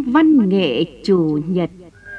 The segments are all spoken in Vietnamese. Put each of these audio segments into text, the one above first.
văn nghệ chủ nhật.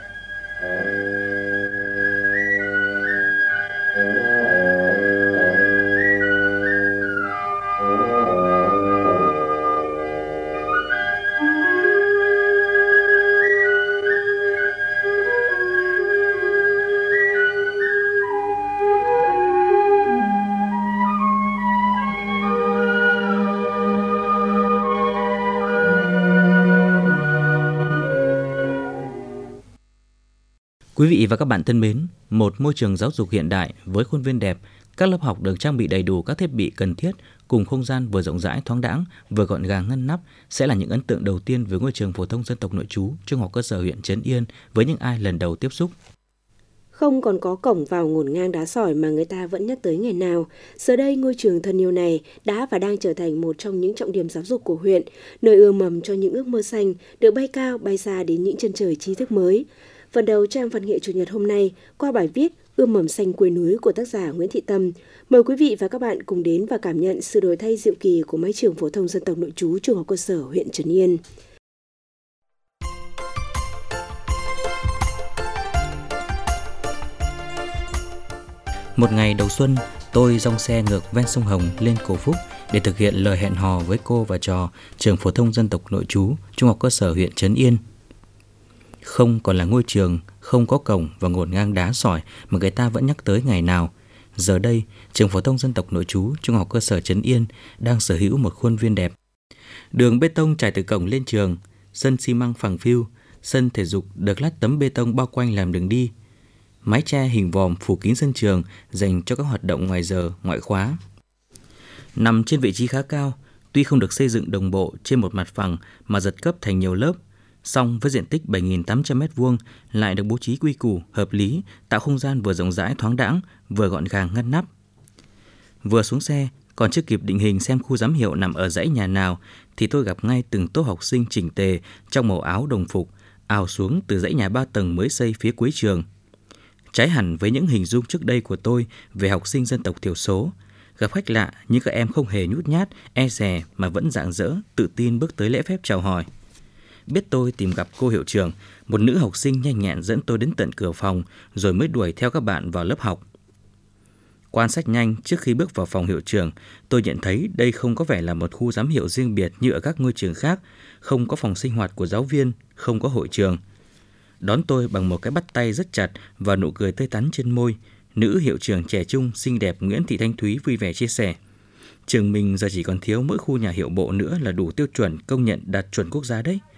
Quý vị và các bạn thân mến, một môi trường giáo dục hiện đại với khuôn viên đẹp, các lớp học được trang bị đầy đủ các thiết bị cần thiết cùng không gian vừa rộng rãi thoáng đãng, vừa gọn gàng ngăn nắp sẽ là những ấn tượng đầu tiên với ngôi trường phổ thông dân tộc nội trú trung học cơ sở huyện Trấn Yên với những ai lần đầu tiếp xúc. Không còn có cổng vào ngổn ngang đá sỏi mà người ta vẫn nhắc tới ngày nào. Giờ đây, ngôi trường thân yêu này đã và đang trở thành một trong những trọng điểm giáo dục của huyện, nơi ươm mầm cho những ước mơ xanh được bay cao, bay xa đến những chân trời tri thức mới. Phần đầu trang văn nghệ chủ nhật hôm nay qua bài viết Ươm mầm xanh quê núi của tác giả Nguyễn Thị Tâm. Mời quý vị và các bạn cùng đến và cảm nhận sự đổi thay diệu kỳ của mái trường phổ thông dân tộc nội trú trung học cơ sở huyện Trấn Yên. Một ngày đầu xuân, tôi dong xe ngược ven sông Hồng lên Cầu Phúc để thực hiện lời hẹn hò với cô và trò trường phổ thông dân tộc nội trú trung học cơ sở huyện Trấn Yên. Không còn là ngôi trường, không có cổng và ngổn ngang đá sỏi mà người ta vẫn nhắc tới ngày nào. Giờ đây, trường phổ thông dân tộc nội trú trung học cơ sở Trấn Yên đang sở hữu một khuôn viên đẹp. Đường bê tông trải từ cổng lên trường, sân xi măng phẳng phiu, sân thể dục được lát tấm bê tông bao quanh làm đường đi. Mái che hình vòm phủ kín sân trường dành cho các hoạt động ngoài giờ, ngoại khóa. Nằm trên vị trí khá cao, tuy không được xây dựng đồng bộ trên một mặt phẳng mà giật cấp thành nhiều lớp, song với diện tích 7.800 m2 lại được bố trí quy củ, hợp lý, tạo không gian vừa rộng rãi thoáng đãng, vừa gọn gàng ngăn nắp. Vừa xuống xe, còn chưa kịp định hình xem khu giám hiệu nằm ở dãy nhà nào, thì tôi gặp ngay từng tốp học sinh chỉnh tề trong màu áo đồng phục, ào xuống từ dãy nhà 3 tầng mới xây phía cuối trường. Trái hẳn với những hình dung trước đây của tôi về học sinh dân tộc thiểu số, gặp khách lạ nhưng các em không hề nhút nhát, e dè mà vẫn rạng rỡ, tự tin bước tới lễ phép chào hỏi. Biết tôi tìm gặp cô hiệu trưởng, một nữ học sinh nhanh nhẹn dẫn tôi đến tận cửa phòng rồi mới đuổi theo các bạn vào lớp học. Quan sát nhanh trước khi bước vào phòng hiệu trưởng, tôi nhận thấy đây không có vẻ là một khu giám hiệu riêng biệt như ở các ngôi trường khác, không có phòng sinh hoạt của giáo viên, không có hội trường. Đón tôi bằng một cái bắt tay rất chặt và nụ cười tươi tắn trên môi, nữ hiệu trưởng trẻ trung, xinh đẹp Nguyễn Thị Thanh Thúy vui vẻ chia sẻ. Trường mình giờ chỉ còn thiếu mỗi khu nhà hiệu bộ nữa là đủ tiêu chuẩn công nhận đạt chuẩn quốc gia đấy.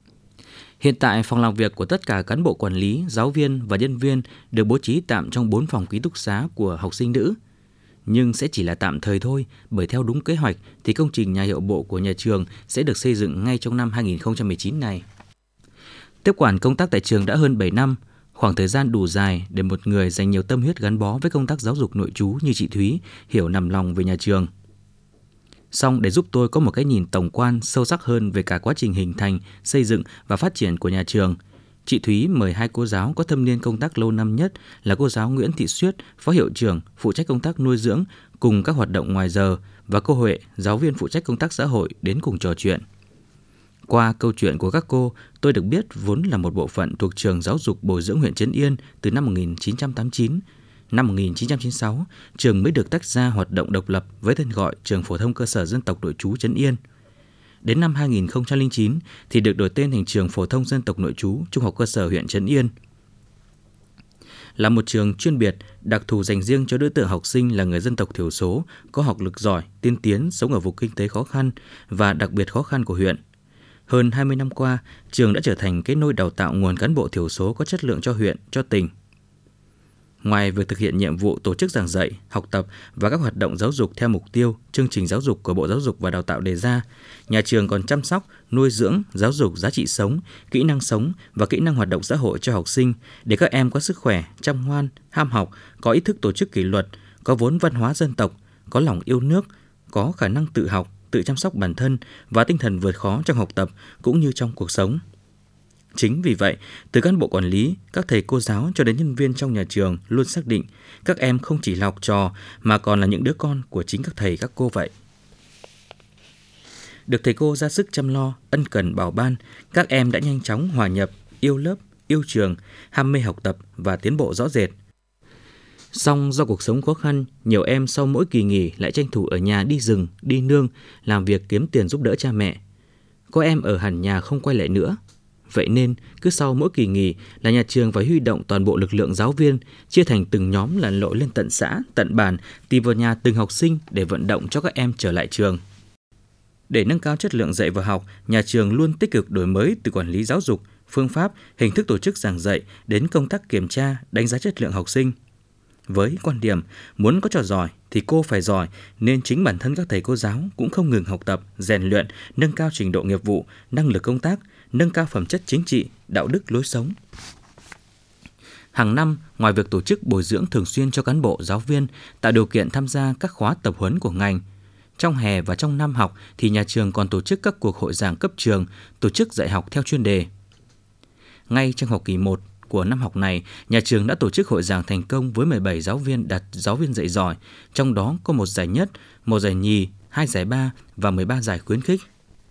Hiện tại, phòng làm việc của tất cả cán bộ quản lý, giáo viên và nhân viên được bố trí tạm trong 4 phòng ký túc xá của học sinh nữ. Nhưng sẽ chỉ là tạm thời thôi, bởi theo đúng kế hoạch thì công trình nhà hiệu bộ của nhà trường sẽ được xây dựng ngay trong năm 2019 này. Tiếp quản công tác tại trường đã hơn 7 năm, khoảng thời gian đủ dài để một người dành nhiều tâm huyết gắn bó với công tác giáo dục nội trú như chị Thúy hiểu nằm lòng về nhà trường. Song để giúp tôi có một cái nhìn tổng quan sâu sắc hơn về cả quá trình hình thành, xây dựng và phát triển của nhà trường, chị Thúy mời 2 cô giáo có thâm niên công tác lâu năm nhất là cô giáo Nguyễn Thị Xuyết, phó hiệu trưởng phụ trách công tác nuôi dưỡng cùng các hoạt động ngoài giờ, và cô Huệ, giáo viên phụ trách công tác xã hội đến cùng trò chuyện. Qua câu chuyện của các cô, tôi được biết vốn là một bộ phận thuộc trường giáo dục bồi dưỡng huyện Trấn Yên từ năm 1989. Năm 1996, trường mới được tách ra hoạt động độc lập với tên gọi Trường phổ thông cơ sở dân tộc nội trú Trấn Yên. Đến năm 2009 thì được đổi tên thành Trường phổ thông dân tộc nội trú trung học cơ sở huyện Trấn Yên. Là một trường chuyên biệt, đặc thù dành riêng cho đối tượng học sinh là người dân tộc thiểu số, có học lực giỏi, tiên tiến, sống ở vùng kinh tế khó khăn và đặc biệt khó khăn của huyện. Hơn 20 năm qua, trường đã trở thành cái nôi đào tạo nguồn cán bộ thiểu số có chất lượng cho huyện, cho tỉnh. Ngoài việc thực hiện nhiệm vụ tổ chức giảng dạy, học tập và các hoạt động giáo dục theo mục tiêu, chương trình giáo dục của Bộ Giáo dục và Đào tạo đề ra, nhà trường còn chăm sóc, nuôi dưỡng, giáo dục giá trị sống, kỹ năng sống và kỹ năng hoạt động xã hội cho học sinh để các em có sức khỏe, chăm ngoan, ham học, có ý thức tổ chức kỷ luật, có vốn văn hóa dân tộc, có lòng yêu nước, có khả năng tự học, tự chăm sóc bản thân và tinh thần vượt khó trong học tập cũng như trong cuộc sống. Chính vì vậy, từ cán bộ quản lý, các thầy cô giáo cho đến nhân viên trong nhà trường luôn xác định các em không chỉ là học trò mà còn là những đứa con của chính các thầy các cô vậy. Được thầy cô ra sức chăm lo, ân cần bảo ban, các em đã nhanh chóng hòa nhập, yêu lớp, yêu trường, ham mê học tập và tiến bộ rõ rệt. Song do cuộc sống khó khăn, nhiều em sau mỗi kỳ nghỉ lại tranh thủ ở nhà đi rừng, đi nương, làm việc kiếm tiền giúp đỡ cha mẹ. Có em ở hẳn nhà không quay lại nữa. Vậy nên, cứ sau mỗi kỳ nghỉ là nhà trường phải huy động toàn bộ lực lượng giáo viên, chia thành từng nhóm lặn lội lên tận xã, tận bản, tìm vào nhà từng học sinh để vận động cho các em trở lại trường. Để nâng cao chất lượng dạy và học, nhà trường luôn tích cực đổi mới từ quản lý giáo dục, phương pháp, hình thức tổ chức giảng dạy đến công tác kiểm tra, đánh giá chất lượng học sinh. Với quan điểm muốn có trò giỏi thì cô phải giỏi, nên chính bản thân các thầy cô giáo cũng không ngừng học tập, rèn luyện, nâng cao trình độ nghiệp vụ, năng lực công tác, nâng cao phẩm chất chính trị, đạo đức lối sống. Hàng năm, ngoài việc tổ chức bồi dưỡng thường xuyên cho cán bộ, giáo viên, tạo điều kiện tham gia các khóa tập huấn của ngành, trong hè và trong năm học thì nhà trường còn tổ chức các cuộc hội giảng cấp trường, tổ chức dạy học theo chuyên đề. Ngay trong học kỳ 1 của năm học này, nhà trường đã tổ chức hội giảng thành công với 17 giáo viên đạt giáo viên dạy giỏi, trong đó có 1 giải nhất, 1 giải nhì, 2 giải ba và 13 giải khuyến khích.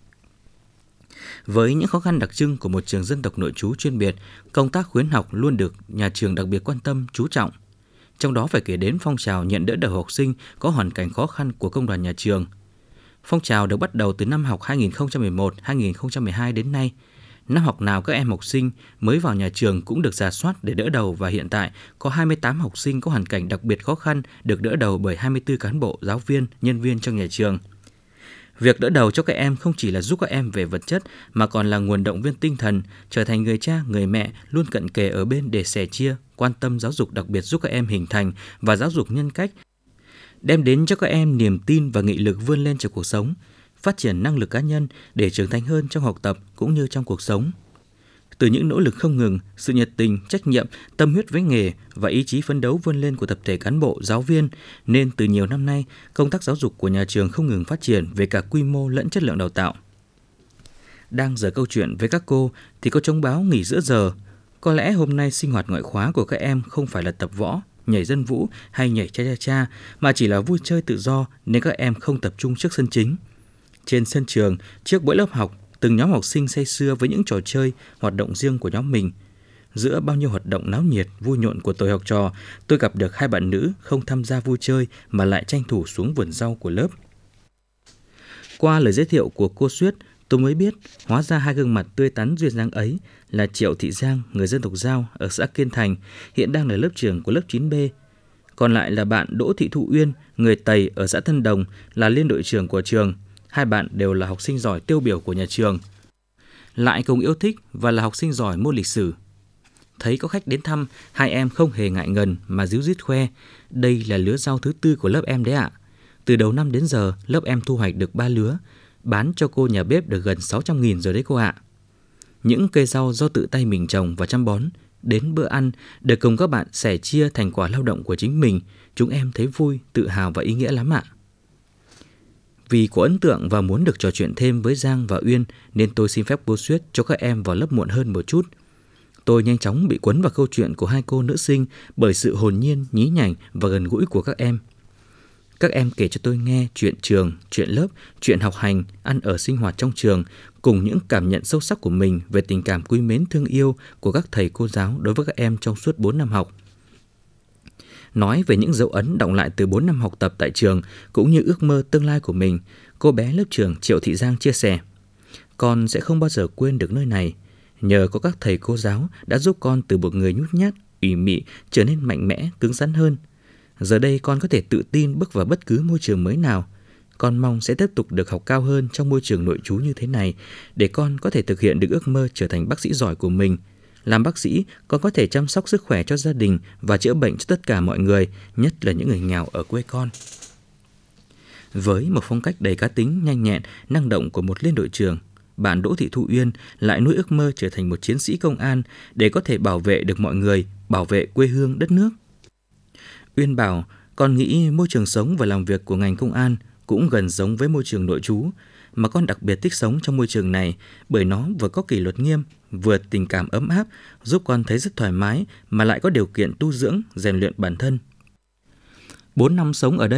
Với những khó khăn đặc trưng của một trường dân tộc nội trú chuyên biệt, công tác khuyến học luôn được nhà trường đặc biệt quan tâm, chú trọng. Trong đó phải kể đến phong trào nhận đỡ đầu học sinh có hoàn cảnh khó khăn của công đoàn nhà trường. Phong trào được bắt đầu từ năm học 2011-2012 đến nay. Năm học nào các em học sinh mới vào nhà trường cũng được rà soát để đỡ đầu, và hiện tại có 28 học sinh có hoàn cảnh đặc biệt khó khăn được đỡ đầu bởi 24 cán bộ, giáo viên, nhân viên trong nhà trường. Việc đỡ đầu cho các em không chỉ là giúp các em về vật chất mà còn là nguồn động viên tinh thần, trở thành người cha, người mẹ luôn cận kề ở bên để sẻ chia, quan tâm giáo dục đặc biệt giúp các em hình thành và giáo dục nhân cách, đem đến cho các em niềm tin và nghị lực vươn lên trong cuộc sống, phát triển năng lực cá nhân để trưởng thành hơn trong học tập cũng như trong cuộc sống. Từ những nỗ lực không ngừng, sự nhiệt tình, trách nhiệm, tâm huyết với nghề và ý chí phấn đấu vươn lên của tập thể cán bộ, giáo viên, nên từ nhiều năm nay, công tác giáo dục của nhà trường không ngừng phát triển về cả quy mô lẫn chất lượng đào tạo. Đang dở câu chuyện với các cô thì có trống báo nghỉ giữa giờ. Có lẽ hôm nay sinh hoạt ngoại khóa của các em không phải là tập võ, nhảy dân vũ hay nhảy cha cha cha, mà chỉ là vui chơi tự do nên các em không tập trung trước sân chính. Trên sân trường, trước mỗi lớp học, từng nhóm học sinh say sưa với những trò chơi, hoạt động riêng của nhóm mình. Giữa bao nhiêu hoạt động náo nhiệt, vui nhộn của tuổi học trò, tôi gặp được 2 bạn nữ không tham gia vui chơi mà lại tranh thủ xuống vườn rau của lớp. Qua lời giới thiệu của cô Suyết, tôi mới biết hóa ra 2 gương mặt tươi tắn duyên dáng ấy là Triệu Thị Giang, người dân tộc Dao ở xã Kiên Thành, hiện đang là lớp trưởng của lớp 9B. Còn lại là bạn Đỗ Thị Thụ Uyên, người Tày ở xã Tân Đồng, là liên đội trưởng của trường. 2 bạn đều là học sinh giỏi tiêu biểu của nhà trường, lại cùng yêu thích và là học sinh giỏi môn lịch sử. Thấy có khách đến thăm, 2 em không hề ngại ngần mà díu dít khoe, đây là lứa rau thứ 4 của lớp em đấy ạ. Từ đầu năm đến giờ, lớp em thu hoạch được 3 lứa, bán cho cô nhà bếp được gần 600.000 rồi đấy cô ạ. Những cây rau do tự tay mình trồng và chăm bón, đến bữa ăn để cùng các bạn sẻ chia thành quả lao động của chính mình, chúng em thấy vui, tự hào và ý nghĩa lắm ạ. Vì có ấn tượng và muốn được trò chuyện thêm với Giang và Uyên nên tôi xin phép cô Suyết cho các em vào lớp muộn hơn một chút. Tôi nhanh chóng bị cuốn vào câu chuyện của 2 cô nữ sinh bởi sự hồn nhiên, nhí nhảnh và gần gũi của các em. Các em kể cho tôi nghe chuyện trường, chuyện lớp, chuyện học hành, ăn ở sinh hoạt trong trường, cùng những cảm nhận sâu sắc của mình về tình cảm quý mến thương yêu của các thầy cô giáo đối với các em trong suốt 4 năm học. Nói về những dấu ấn đọng lại từ 4 năm học tập tại trường cũng như ước mơ tương lai của mình, cô bé lớp trưởng Triệu Thị Giang chia sẻ: "Con sẽ không bao giờ quên được nơi này. Nhờ có các thầy cô giáo đã giúp con từ một người nhút nhát, ủy mị trở nên mạnh mẽ, cứng rắn hơn. Giờ đây con có thể tự tin bước vào bất cứ môi trường mới nào. Con mong sẽ tiếp tục được học cao hơn trong môi trường nội trú như thế này để con có thể thực hiện được ước mơ trở thành bác sĩ giỏi của mình. Làm bác sĩ, con có thể chăm sóc sức khỏe cho gia đình và chữa bệnh cho tất cả mọi người, nhất là những người nghèo ở quê con." Với một phong cách đầy cá tính, nhanh nhẹn, năng động của một liên đội trưởng, bạn Đỗ Thị Thụ Uyên lại nuôi ước mơ trở thành một chiến sĩ công an để có thể bảo vệ được mọi người, bảo vệ quê hương đất nước. Uyên bảo, con nghĩ môi trường sống và làm việc của ngành công an cũng gần giống với môi trường nội trú, mà con đặc biệt thích sống trong môi trường này bởi nó vừa có kỷ luật nghiêm, vừa tình cảm ấm áp, giúp con thấy rất thoải mái mà lại có điều kiện tu dưỡng, rèn luyện bản thân. 4 năm sống ở đây,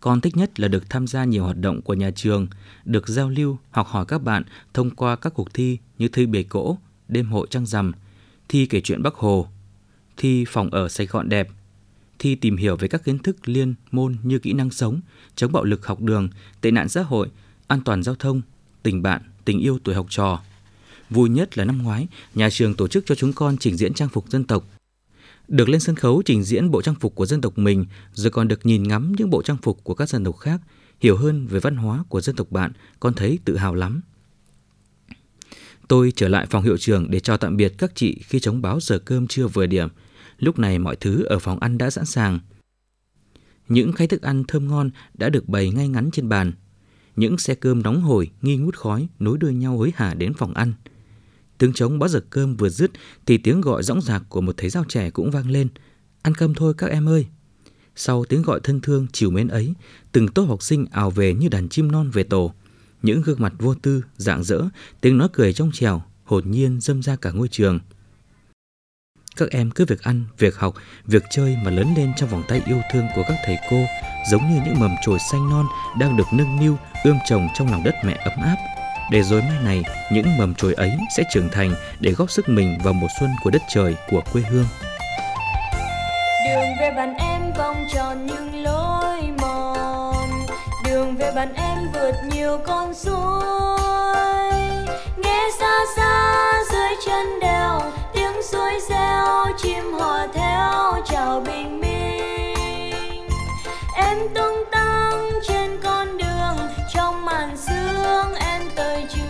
Con thích nhất là được tham gia nhiều hoạt động của nhà trường, được giao lưu, học hỏi các bạn thông qua các cuộc thi như thi bể cỗ, đêm hội trăng rằm, thi kể chuyện Bác Hồ, thi phòng ở Sài Gòn đẹp, thi tìm hiểu về các kiến thức liên môn như kỹ năng sống, chống bạo lực học đường, tệ nạn xã hội, an toàn giao thông, tình bạn, tình yêu tuổi học trò. Vui nhất là năm ngoái, nhà trường tổ chức cho chúng con trình diễn trang phục dân tộc. Được lên sân khấu trình diễn bộ trang phục của dân tộc mình, rồi còn được nhìn ngắm những bộ trang phục của các dân tộc khác, hiểu hơn về văn hóa của dân tộc bạn, con thấy tự hào lắm. Tôi trở lại phòng hiệu trưởng để chào tạm biệt các chị khi trống báo giờ cơm trưa vừa điểm. Lúc này mọi thứ ở phòng ăn đã sẵn sàng. Những khay thức ăn thơm ngon đã được bày ngay ngắn trên bàn. Những xe cơm nóng hổi, nghi ngút khói nối đuôi nhau hối hả đến phòng ăn. Tiếng trống báo giờ cơm vừa dứt thì tiếng gọi dõng dạc của một thầy giáo trẻ cũng vang lên. Ăn cơm thôi các em ơi. Sau tiếng gọi thân thương trìu mến ấy, từng tốp học sinh ào về như đàn chim non về tổ. Những gương mặt vô tư, rạng rỡ, tiếng nói cười trong trẻo, hồn nhiên râm ra cả ngôi trường. Các em cứ việc ăn, việc học, việc chơi mà lớn lên trong vòng tay yêu thương của các thầy cô, giống như những mầm chồi xanh non đang được nâng niu, ươm trồng trong lòng đất mẹ ấm áp. Để rồi mai này, những mầm chồi ấy sẽ trưởng thành để góp sức mình vào mùa xuân của đất trời, của quê hương. Đường về bàn em vòng tròn những lối mòn, đường về bàn em vượt nhiều con suối. Nghe xa xa dưới chân đèo, tiếng suối reo, chim hò theo chào bình minh. Em tung tăng trên con đường, trong màn sương em tới trường.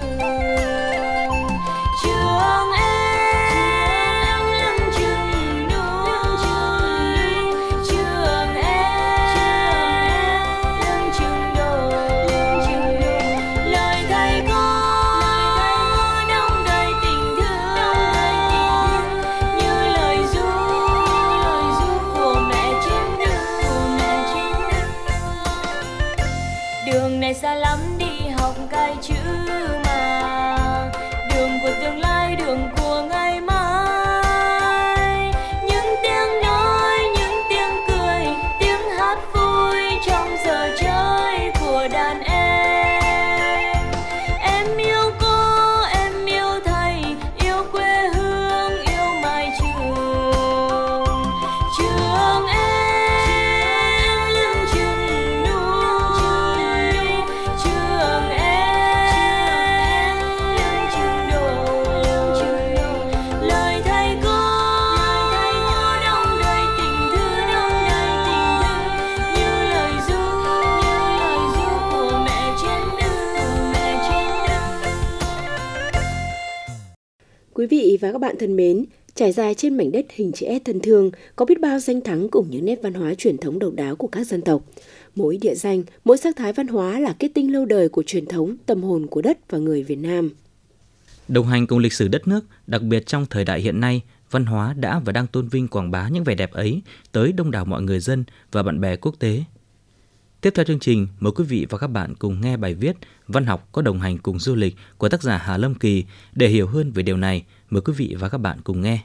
Trường em lưng chừng núi, trường em lưng chừng đồi. Lời thầy cô đong đầy tình thương, như lời ru của mẹ trên đường. Đường này xa lắm đi học cái chữ mà, đường của tương lai, đường của ngày mai. Những tiếng nói, những tiếng cười, tiếng hát vui trong giờ chơi của đàn em. Em yêu cô, em yêu thầy, yêu quê hương, yêu mái trường. Trường em lưng chừng núi, trường em lưng chừng đồi. Lời thầy cô đong đầy tình thương, như lời ru của mẹ trên đường. Quý vị và các bạn thân mến, trải dài trên mảnh đất hình chữ S thân thương có biết bao danh thắng cùng những nét văn hóa truyền thống độc đáo của các dân tộc. Mỗi địa danh, mỗi sắc thái văn hóa là kết tinh lâu đời của truyền thống, tâm hồn của đất và người Việt Nam. Đồng hành cùng lịch sử đất nước, đặc biệt trong thời đại hiện nay, văn hóa đã và đang tôn vinh quảng bá những vẻ đẹp ấy tới đông đảo mọi người dân và bạn bè quốc tế. Tiếp theo chương trình, mời quý vị và các bạn cùng nghe bài viết Văn học có đồng hành cùng du lịch của tác giả Hà Lâm Kỳ. Để hiểu hơn về điều này, mời quý vị và các bạn cùng nghe.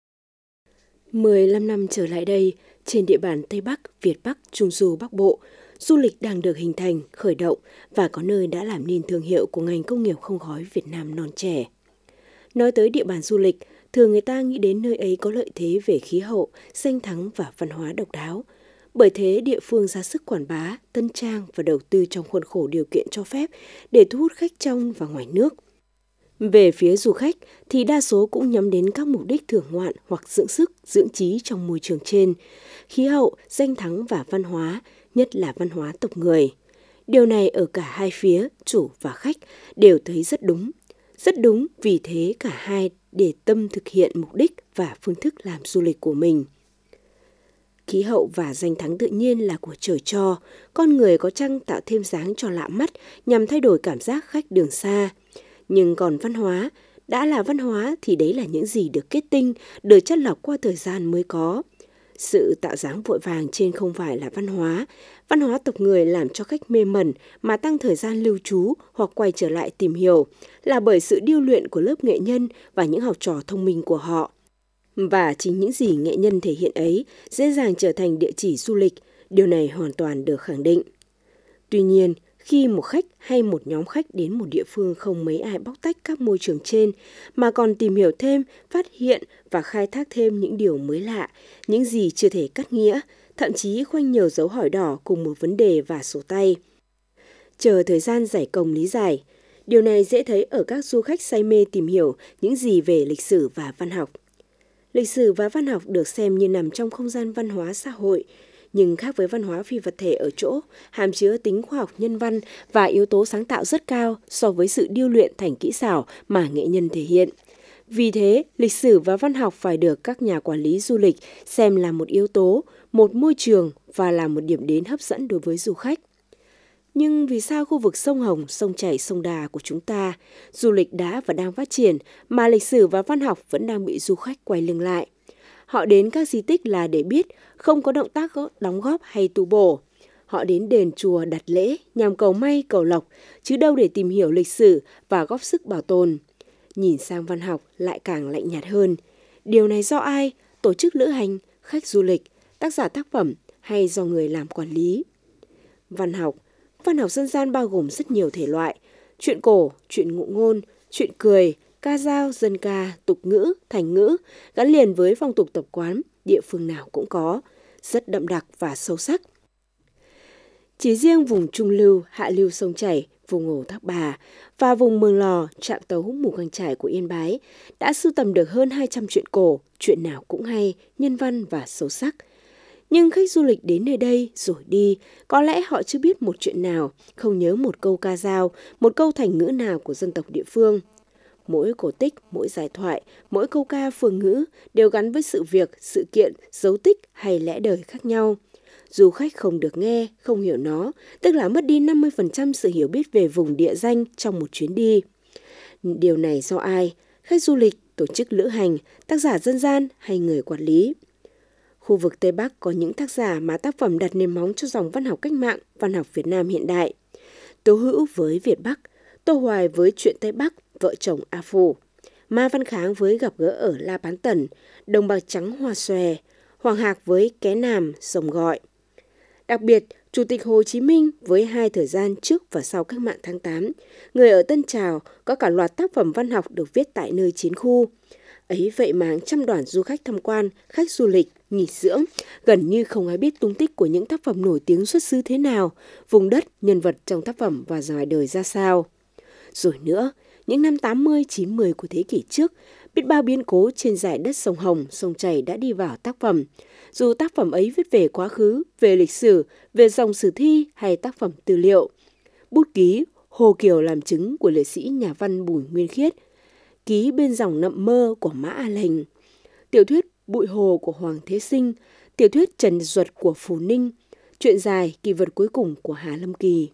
15 năm trở lại đây, trên địa bàn Tây Bắc, Việt Bắc, Trung Du, Bắc Bộ, du lịch đang được hình thành, khởi động và có nơi đã làm nên thương hiệu của ngành công nghiệp không khói Việt Nam non trẻ. Nói tới địa bàn du lịch, thường người ta nghĩ đến nơi ấy có lợi thế về khí hậu, danh thắng và văn hóa độc đáo. Bởi thế, địa phương ra sức quảng bá, tân trang và đầu tư trong khuôn khổ điều kiện cho phép để thu hút khách trong và ngoài nước. Về phía du khách thì đa số cũng nhắm đến các mục đích thưởng ngoạn hoặc dưỡng sức, dưỡng trí trong môi trường trên. Khí hậu, danh thắng và văn hóa, nhất là văn hóa tộc người. Điều này ở cả hai phía, chủ và khách, đều thấy rất đúng. Rất đúng, vì thế cả hai để tâm thực hiện mục đích và phương thức làm du lịch của mình. Khí hậu và danh thắng tự nhiên là của trời cho, con người có chăng tạo thêm dáng cho lạ mắt nhằm thay đổi cảm giác khách đường xa. Nhưng còn văn hóa, đã là văn hóa thì đấy là những gì được kết tinh, được chất lọc qua thời gian mới có. Sự tạo dáng vội vàng trên không phải là văn hóa tộc người làm cho khách mê mẩn mà tăng thời gian lưu trú hoặc quay trở lại tìm hiểu, là bởi sự điêu luyện của lớp nghệ nhân và những học trò thông minh của họ. Và chính những gì nghệ nhân thể hiện ấy dễ dàng trở thành địa chỉ du lịch, điều này hoàn toàn được khẳng định. Tuy nhiên, khi một khách hay một nhóm khách đến một địa phương không mấy ai bóc tách các môi trường trên, mà còn tìm hiểu thêm, phát hiện và khai thác thêm những điều mới lạ, những gì chưa thể cắt nghĩa, thậm chí khoanh nhiều dấu hỏi đỏ cùng một vấn đề và sổ tay. Chờ thời gian giải công lý giải. Điều này dễ thấy ở các du khách say mê tìm hiểu những gì về lịch sử và văn học. Lịch sử và văn học được xem như nằm trong không gian văn hóa xã hội, nhưng khác với văn hóa phi vật thể ở chỗ hàm chứa tính khoa học nhân văn và yếu tố sáng tạo rất cao so với sự điêu luyện thành kỹ xảo mà nghệ nhân thể hiện. Vì thế, lịch sử và văn học phải được các nhà quản lý du lịch xem là một yếu tố, một môi trường và là một điểm đến hấp dẫn đối với du khách. Nhưng vì sao khu vực sông Hồng, sông Chảy, sông Đà của chúng ta, du lịch đã và đang phát triển mà lịch sử và văn học vẫn đang bị du khách quay lưng lại? Họ đến các di tích là để biết, không có động tác đóng góp hay tu bổ. Họ đến đền chùa đặt lễ nhằm cầu may cầu lộc, chứ đâu để tìm hiểu lịch sử và góp sức bảo tồn. Nhìn sang văn học lại càng lạnh nhạt hơn. Điều này do ai? Tổ chức lữ hành, khách du lịch, tác giả tác phẩm hay do người làm quản lý? Văn học dân gian bao gồm rất nhiều thể loại: truyện cổ, truyện ngụ ngôn, truyện cười, ca dao, dân ca, tục ngữ, thành ngữ, gắn liền với phong tục tập quán, địa phương nào cũng có, rất đậm đặc và sâu sắc. Chỉ riêng vùng trung lưu, hạ lưu sông Chảy, vùng Hồ Thác Bà và vùng Mường Lò, Trạm Tấu, Mù Căng Chải của Yên Bái đã sưu tầm được hơn 200 truyện cổ, truyện nào cũng hay, nhân văn và sâu sắc. Nhưng khách du lịch đến nơi đây rồi đi, có lẽ họ chưa biết một chuyện nào, không nhớ một câu ca dao, một câu thành ngữ nào của dân tộc địa phương. Mỗi cổ tích, mỗi giải thoại, mỗi câu ca phương ngữ đều gắn với sự việc, sự kiện, dấu tích hay lẽ đời khác nhau. Du khách không được nghe, không hiểu nó, tức là mất đi 50% sự hiểu biết về vùng địa danh trong một chuyến đi. Điều này do ai? Khách du lịch, tổ chức lữ hành, tác giả dân gian hay người quản lý? Khu vực Tây Bắc có những tác giả mà tác phẩm đặt nền móng cho dòng văn học cách mạng, văn học Việt Nam hiện đại. Tố Hữu với Việt Bắc, Tô Hoài với Chuyện Tây Bắc, Vợ chồng A Phù, Ma Văn Kháng với Gặp gỡ ở La Bán Tần, Đồng Bạc Trắng Hoa Xòe, Hoàng Hạc với Ké Nàm, Sông Gọi. Đặc biệt, Chủ tịch Hồ Chí Minh với hai thời gian trước và sau cách mạng tháng 8, Người ở Tân Trào, có cả loạt tác phẩm văn học được viết tại nơi chiến khu. Ấy vậy mà hàng trăm đoàn du khách tham quan, khách du lịch, nghỉ dưỡng, gần như không ai biết tung tích của những tác phẩm nổi tiếng xuất xứ thế nào, vùng đất, nhân vật trong tác phẩm và ngoài đời ra sao. Rồi nữa, những năm 80, 90 của thế kỷ trước, biết bao biến cố trên dải đất sông Hồng, sông Chảy đã đi vào tác phẩm. Dù tác phẩm ấy viết về quá khứ, về lịch sử, về dòng sử thi hay tác phẩm tư liệu. Bút ký Hồ Kiều làm chứng của liệt sĩ nhà văn Bùi Nguyên Khiết, ký Bên dòng nậm mơ của Mã A Lành, tiểu thuyết Bụi Hồ của Hoàng Thế Sinh, tiểu thuyết Trần Duật của Phù Ninh, truyện dài Kỳ vật cuối cùng của Hà Lâm Kỳ.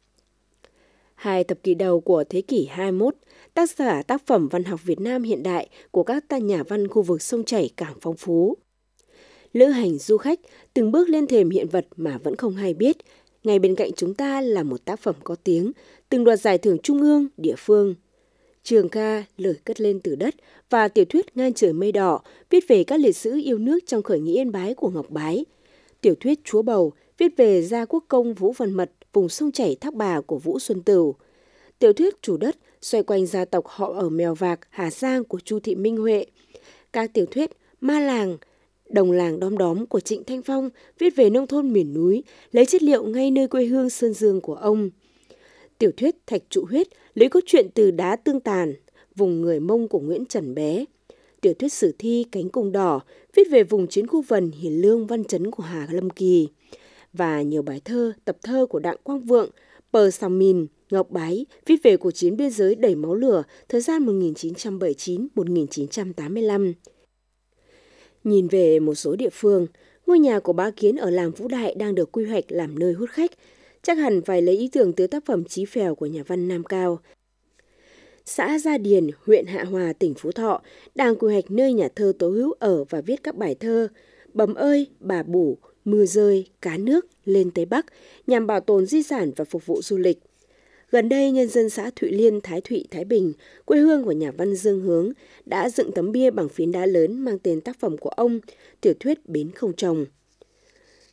Hai thập kỷ đầu của thế kỷ 21, tác giả tác phẩm văn học Việt Nam hiện đại của các nhà văn khu vực sông Chảy càng phong phú. Lữ hành du khách từng bước lên thềm hiện vật mà vẫn không hay biết, ngay bên cạnh chúng ta là một tác phẩm có tiếng, từng đoạt giải thưởng trung ương, địa phương. Trường ca Lời cất lên từ đất và tiểu thuyết Ngang trời mây đỏ viết về các liệt sĩ yêu nước trong khởi nghĩa Yên Bái của Ngọc Bái. Tiểu thuyết Chúa Bầu viết về gia quốc công Vũ Văn Mật, vùng sông Chảy Thác Bà của Vũ Xuân Tửu. Tiểu thuyết Chủ đất xoay quanh gia tộc họ ở Mèo Vạc, Hà Giang của Chu Thị Minh Huệ. Các tiểu thuyết Ma Làng, Đồng làng đom đóm của Trịnh Thanh Phong viết về nông thôn miền núi, lấy chất liệu ngay nơi quê hương Sơn Dương của ông. Tiểu thuyết Thạch Trụ Huyết lấy cốt truyện từ Đá Tương Tàn, vùng người Mông của Nguyễn Trần Bé. Tiểu thuyết sử thi Cánh Cung Đỏ viết về vùng chiến khu Vần, Hiền Lương, Văn Chấn của Hà Lâm Kỳ. Và nhiều bài thơ, tập thơ của Đặng Quang Vượng, Pờ Sàm Mìn, Ngọc Bái viết về cuộc chiến biên giới đầy máu lửa thời gian 1979-1985. Nhìn về một số địa phương, ngôi nhà của Bá Kiến ở làng Vũ Đại đang được quy hoạch làm nơi hút khách, chắc hẳn phải lấy ý tưởng từ tác phẩm Chí Phèo của nhà văn Nam Cao. Xã Gia Điền, huyện Hạ Hòa, tỉnh Phú Thọ đang quy hoạch nơi nhà thơ Tố Hữu ở và viết các bài thơ Bấm ơi, Bà Bủ, Mưa rơi, Cá nước, Lên Tây Bắc nhằm bảo tồn di sản và phục vụ du lịch. Gần đây, nhân dân xã Thụy Liên, Thái Thụy, Thái Bình, quê hương của nhà văn Dương Hướng, đã dựng tấm bia bằng phiến đá lớn mang tên tác phẩm của ông, tiểu thuyết Bến Không Trồng.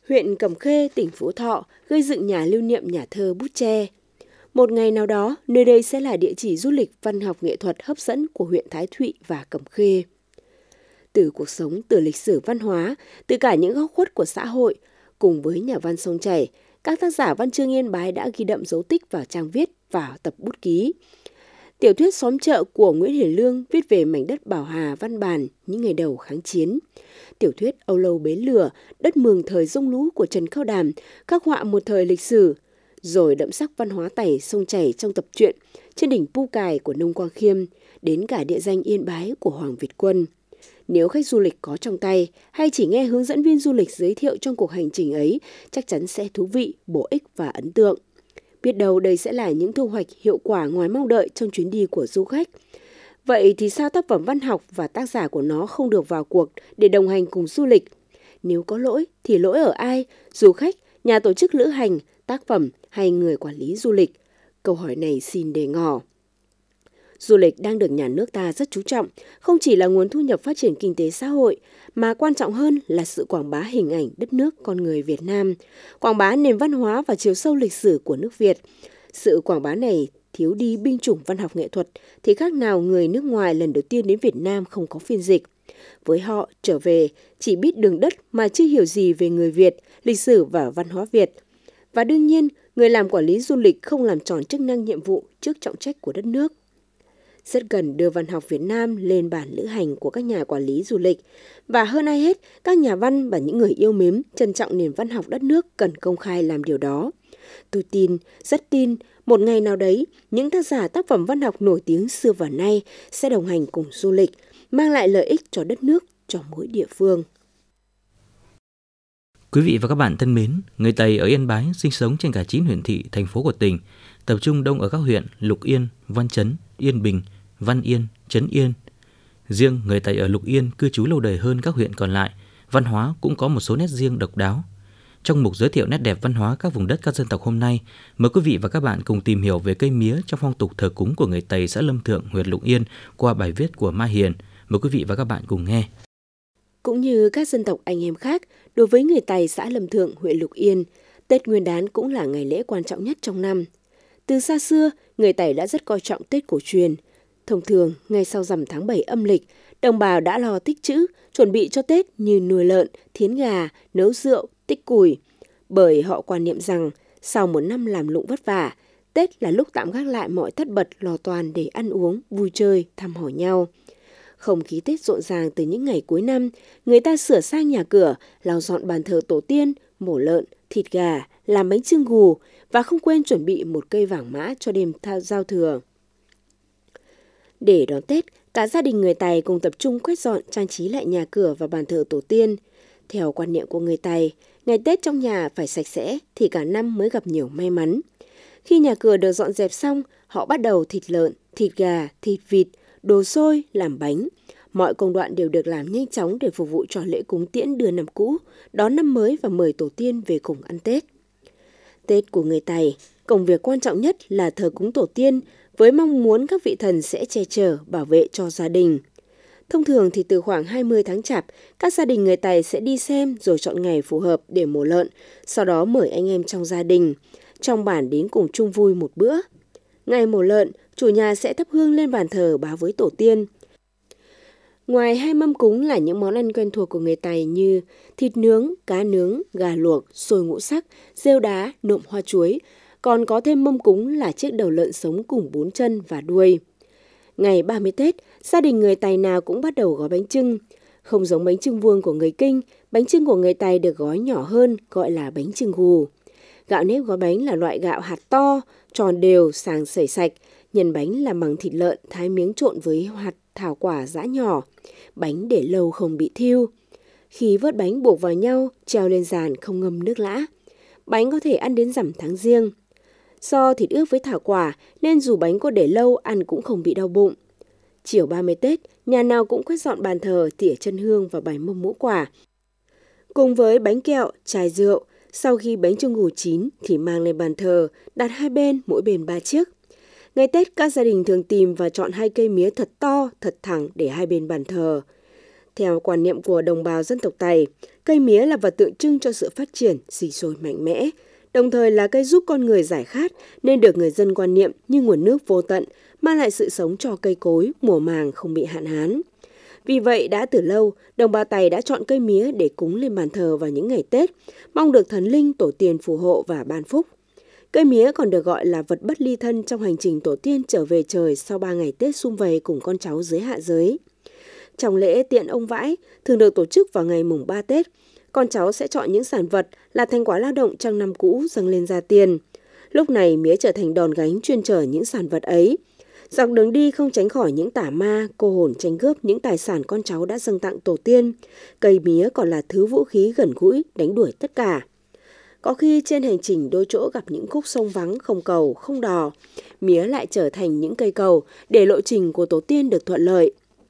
huyện Cẩm Khê, tỉnh Phú Thọ gây dựng nhà lưu niệm nhà thơ Bút Tre. Một ngày nào đó, nơi đây sẽ là địa chỉ du lịch văn học nghệ thuật hấp dẫn của huyện Thái Thụy và Cẩm Khê. Từ cuộc sống, từ lịch sử văn hóa, từ cả những góc khuất của xã hội, cùng với nhà văn sông chảy, các tác giả văn chương Yên Bái đã ghi đậm dấu tích vào trang viết và tập bút ký. Tiểu thuyết Xóm chợ của Nguyễn Hiển Lương viết về mảnh đất Bảo Hà, Văn Bàn những ngày đầu kháng chiến. Tiểu thuyết Âu Lâu Bến Lửa, đất Mường thời rông lũ của Trần Cao Đàm, khắc họa một thời lịch sử, rồi đậm sắc văn hóa Tày sông chảy trong tập truyện Trên đỉnh Pu Cài của Nông Quang Khiêm, đến cả địa danh Yên Bái của Hoàng Việt Quân. Nếu khách du lịch có trong tay hay chỉ nghe hướng dẫn viên du lịch giới thiệu trong cuộc hành trình ấy, chắc chắn sẽ thú vị, bổ ích và ấn tượng. Biết đâu đây sẽ là những thu hoạch hiệu quả ngoài mong đợi trong chuyến đi của du khách. Vậy thì sao tác phẩm văn học và tác giả của nó không được vào cuộc để đồng hành cùng du lịch? Nếu có lỗi thì lỗi ở ai? Du khách, nhà tổ chức lữ hành, tác phẩm hay người quản lý du lịch? Câu hỏi này xin để ngỏ. Du lịch đang được nhà nước ta rất chú trọng, không chỉ là nguồn thu nhập phát triển kinh tế xã hội, mà quan trọng hơn là sự quảng bá hình ảnh đất nước con người Việt Nam, quảng bá nền văn hóa và chiều sâu lịch sử của nước Việt. Sự quảng bá này thiếu đi binh chủng văn học nghệ thuật thì khác nào người nước ngoài lần đầu tiên đến Việt Nam không có phiên dịch. Với họ, trở về chỉ biết đường đất mà chưa hiểu gì về người Việt, lịch sử và văn hóa Việt. Và đương nhiên, người làm quản lý du lịch không làm tròn chức năng nhiệm vụ trước trọng trách của đất nước. Rất cần đưa văn học Việt Nam lên bản lữ hành của các nhà quản lý du lịch. Và hơn ai hết, các nhà văn và những người yêu mến, trân trọng nền văn học đất nước cần công khai làm điều đó. Tôi tin, rất tin, một ngày nào đấy, những tác giả tác phẩm văn học nổi tiếng xưa và nay sẽ đồng hành cùng du lịch, mang lại lợi ích cho đất nước, cho mỗi địa phương. Quý vị và các bạn thân mến, người Tày ở Yên Bái sinh sống trên cả 9 huyện thị, thành phố của tỉnh, tập trung đông ở các huyện Lục Yên, Văn Chấn, Yên Bình, Văn Yên, Trấn Yên. Riêng người Tày ở Lục Yên cư trú lâu đời hơn các huyện còn lại, văn hóa cũng có một số nét riêng độc đáo. Trong mục giới thiệu nét đẹp văn hóa các vùng đất các dân tộc hôm nay, mời quý vị và các bạn cùng tìm hiểu về cây mía trong phong tục thờ cúng của người Tày xã Lâm Thượng, huyện Lục Yên qua bài viết của Mai Hiền. Mời quý vị và các bạn cùng nghe. Cũng như các dân tộc anh em khác, đối với người Tày xã Lâm Thượng, huyện Lục Yên, Tết Nguyên đán cũng là ngày lễ quan trọng nhất trong năm. Từ xa xưa, người Tày đã rất coi trọng Tết cổ truyền. Thông thường, ngay sau rằm tháng 7 âm lịch, đồng bào đã lo tích trữ, chuẩn bị cho Tết như nuôi lợn, thiến gà, nấu rượu, tích củi. Bởi họ quan niệm rằng, sau một năm làm lụng vất vả, Tết là lúc tạm gác lại mọi tất bật lo toan để ăn uống, vui chơi, thăm hỏi nhau. Không khí Tết rộn ràng từ những ngày cuối năm, người ta sửa sang nhà cửa, lau dọn bàn thờ tổ tiên, mổ lợn, thịt gà, làm bánh chưng gù và không quên chuẩn bị một cây vàng mã cho đêm giao thừa. Để đón Tết, cả gia đình người Tày cùng tập trung quét dọn, trang trí lại nhà cửa và bàn thờ tổ tiên. Theo quan niệm của người Tày, ngày Tết trong nhà phải sạch sẽ thì cả năm mới gặp nhiều may mắn. Khi nhà cửa được dọn dẹp xong, họ bắt đầu thịt lợn, thịt gà, thịt vịt, đồ xôi, làm bánh. Mọi công đoạn đều được làm nhanh chóng để phục vụ cho lễ cúng tiễn đưa năm cũ, đón năm mới và mời tổ tiên về cùng ăn Tết. Tết của người Tày, công việc quan trọng nhất là thờ cúng tổ tiên với mong muốn các vị thần sẽ che chở, bảo vệ cho gia đình. Thông thường thì từ khoảng 20 tháng Chạp, các gia đình người Tày sẽ đi xem rồi chọn ngày phù hợp để mổ lợn, sau đó mời anh em trong gia đình, trong bản đến cùng chung vui một bữa. Ngày mổ lợn, chủ nhà sẽ thắp hương lên bàn thờ báo với tổ tiên. Ngoài hai mâm cúng là những món ăn quen thuộc của người Tày như thịt nướng, cá nướng, gà luộc, xôi ngũ sắc, rêu đá, nộm hoa chuối, còn có thêm mâm cúng là chiếc đầu lợn sống cùng 4 chân và đuôi. Ngày 30 Tết, gia đình người Tày nào cũng bắt đầu gói bánh chưng. Không giống bánh chưng vuông của người Kinh, bánh chưng của người Tày được gói nhỏ hơn, gọi là bánh chưng gù. Gạo nếp gói bánh là loại gạo hạt to, tròn đều, sàng sẩy sạch. Nhân bánh làm bằng thịt lợn, thái miếng trộn với hạt thảo quả giã nhỏ. Bánh để lâu không bị thiêu. Khi vớt bánh buộc vào nhau, treo lên giàn không ngâm nước lã. Bánh có thể ăn đến rằm tháng Giêng. Do thịt ướp với thảo quả nên dù bánh có để lâu ăn cũng không bị đau bụng. Chiều 30 Tết, nhà nào cũng quét dọn bàn thờ, tỉa chân hương và bày mâm ngũ quả. Cùng với bánh kẹo, chai rượu, sau khi bánh chưng gù chín thì mang lên bàn thờ, đặt hai bên, mỗi bên 3 chiếc. Ngày Tết, các gia đình thường tìm và chọn hai cây mía thật to, thật thẳng để hai bên bàn thờ. Theo quan niệm của đồng bào dân tộc Tày, cây mía là vật tượng trưng cho sự phát triển, sinh sôi mạnh mẽ, đồng thời là cây giúp con người giải khát nên được người dân quan niệm như nguồn nước vô tận, mang lại sự sống cho cây cối, mùa màng không bị hạn hán. Vì vậy, đã từ lâu, đồng bào Tày đã chọn cây mía để cúng lên bàn thờ vào những ngày Tết, mong được thần linh tổ tiên phù hộ và ban phúc. Cây mía còn được gọi là vật bất ly thân trong hành trình tổ tiên trở về trời sau 3 ngày Tết sum vầy cùng con cháu dưới hạ giới. Trong lễ tiện ông vãi, thường được tổ chức vào ngày mùng 3 Tết, con cháu sẽ chọn những sản vật là thành quả lao động trong năm cũ dâng lên gia tiền. Lúc này mía trở thành đòn gánh chuyên chở những sản vật ấy. Dọc đường đi không tránh khỏi những tà ma, cô hồn tranh cướp những tài sản con cháu đã dâng tặng tổ tiên. Cây mía còn là thứ vũ khí gần gũi, đánh đuổi tất cả. Có khi trên hành trình đôi chỗ gặp những khúc sông vắng không cầu, không đò, mía lại trở thành những cây cầu để lộ trình của tổ tiên được thuận lợi.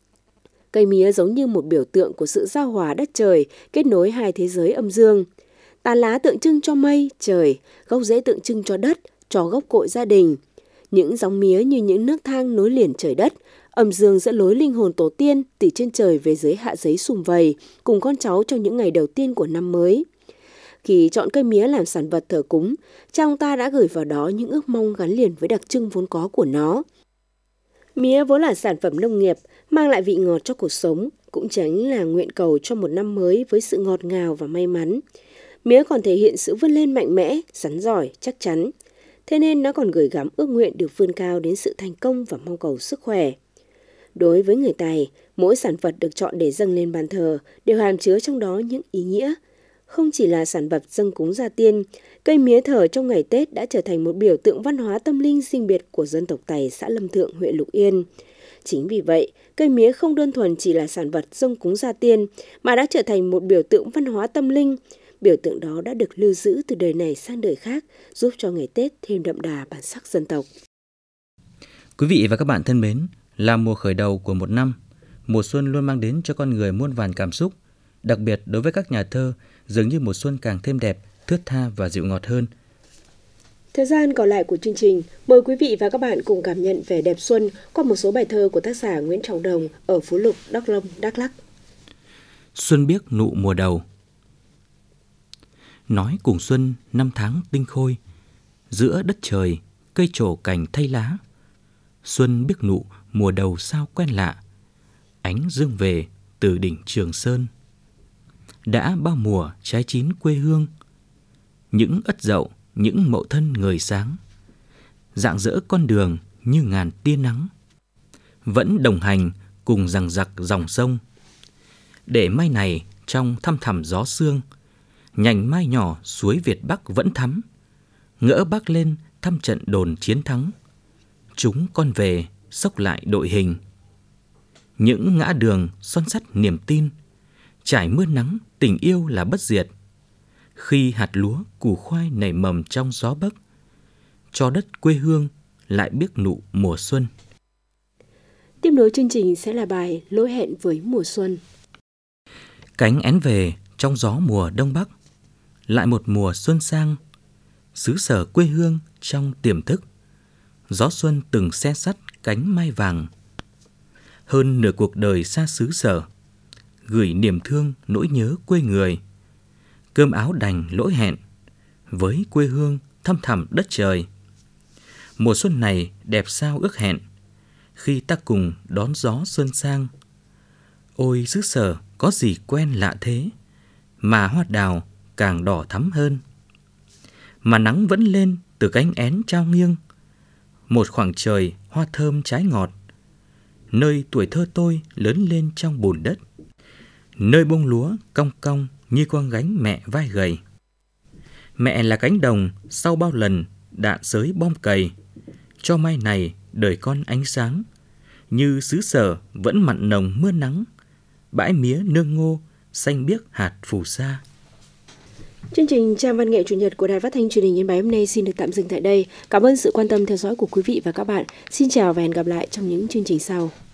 Cây mía giống như một biểu tượng của sự giao hòa đất trời, kết nối hai thế giới âm dương. Tán lá tượng trưng cho mây, trời, gốc rễ tượng trưng cho đất, cho gốc cội gia đình. Những gióng mía như những nước thang nối liền trời đất, âm dương dẫn lối linh hồn tổ tiên từ trên trời về dưới hạ giới sum vầy, cùng con cháu trong những ngày đầu tiên của năm mới. Khi chọn cây mía làm sản vật thờ cúng, cha ông ta đã gửi vào đó những ước mong gắn liền với đặc trưng vốn có của nó. Mía vốn là sản phẩm nông nghiệp, mang lại vị ngọt cho cuộc sống, cũng chính là nguyện cầu cho một năm mới với sự ngọt ngào và may mắn. Mía còn thể hiện sự vươn lên mạnh mẽ, rắn giỏi, chắc chắn. Thế nên nó còn gửi gắm ước nguyện được vươn cao đến sự thành công và mong cầu sức khỏe. Đối với người Tày, mỗi sản vật được chọn để dâng lên bàn thờ đều hàm chứa trong đó những ý nghĩa. Không chỉ là sản vật dâng cúng gia tiên, cây mía thờ trong ngày Tết đã trở thành một biểu tượng văn hóa tâm linh riêng biệt của dân tộc Tày xã Lâm Thượng, huyện Lục Yên. Chính vì vậy, cây mía không đơn thuần chỉ là sản vật dâng cúng gia tiên, mà đã trở thành một biểu tượng văn hóa tâm linh. Biểu tượng đó đã được lưu giữ từ đời này sang đời khác, giúp cho ngày Tết thêm đậm đà bản sắc dân tộc. Quý vị và các bạn thân mến, là mùa khởi đầu của một năm, mùa xuân luôn mang đến cho con người muôn vàn cảm xúc. Đặc biệt đối với các nhà thơ, dường như mùa xuân càng thêm đẹp, thướt tha và dịu ngọt hơn. Thời gian còn lại của chương trình, mời quý vị và các bạn cùng cảm nhận vẻ đẹp xuân qua một số bài thơ của tác giả Nguyễn Trọng Đồng ở Phú Lục, Đắk Nông, Đắk Lắk. Xuân biếc nụ mùa đầu. Nói cùng xuân năm tháng tinh khôi, giữa đất trời cây trổ cành thay lá. Xuân biếc nụ mùa đầu sao quen lạ, ánh dương về từ đỉnh Trường Sơn. Đã bao mùa trái chín quê hương, những ất dậu, những mậu thân ngời sáng, rạng rỡ con đường như ngàn tia nắng, vẫn đồng hành cùng dằng dặc dòng sông. Để mai này trong thăm thẳm gió sương, nhành mai nhỏ suối Việt Bắc vẫn thắm, ngỡ Bắc lên thăm trận đồn chiến thắng. Chúng con về xốc lại đội hình, những ngã đường son sắt niềm tin, trải mưa nắng tình yêu là bất diệt. Khi hạt lúa củ khoai nảy mầm trong gió bấc, cho đất quê hương lại biếc nụ mùa xuân. Tiếp nối chương trình sẽ là bài Lỗi hẹn với mùa xuân. Cánh én về trong gió mùa đông bắc, lại một mùa xuân sang, xứ sở quê hương trong tiềm thức. Gió xuân từng xe sắt cánh mai vàng, hơn nửa cuộc đời xa xứ sở, gửi niềm thương nỗi nhớ quê người. Cơm áo đành lỗi hẹn, với quê hương thăm thẳm đất trời. Mùa xuân này đẹp sao ước hẹn, khi ta cùng đón gió xuân sang. Ôi xứ sở có gì quen lạ thế, mà hoa đào càng đỏ thắm hơn. Mà nắng vẫn lên từ cánh én trao nghiêng, một khoảng trời hoa thơm trái ngọt. Nơi tuổi thơ tôi lớn lên trong bùn đất, nơi bông lúa cong cong như con gánh mẹ vai gầy. Mẹ là cánh đồng sau bao lần đạn sới bom cày, cho mai này đời con ánh sáng. Như xứ sở vẫn mặn nồng mưa nắng, bãi mía nương ngô xanh biếc hạt phù sa. Chương trình Trang văn nghệ chủ nhật của Đài Phát thanh Truyền hình Yên Bái hôm nay xin được tạm dừng tại đây. Cảm ơn sự quan tâm theo dõi của quý vị và các bạn. Xin chào và hẹn gặp lại trong những chương trình sau.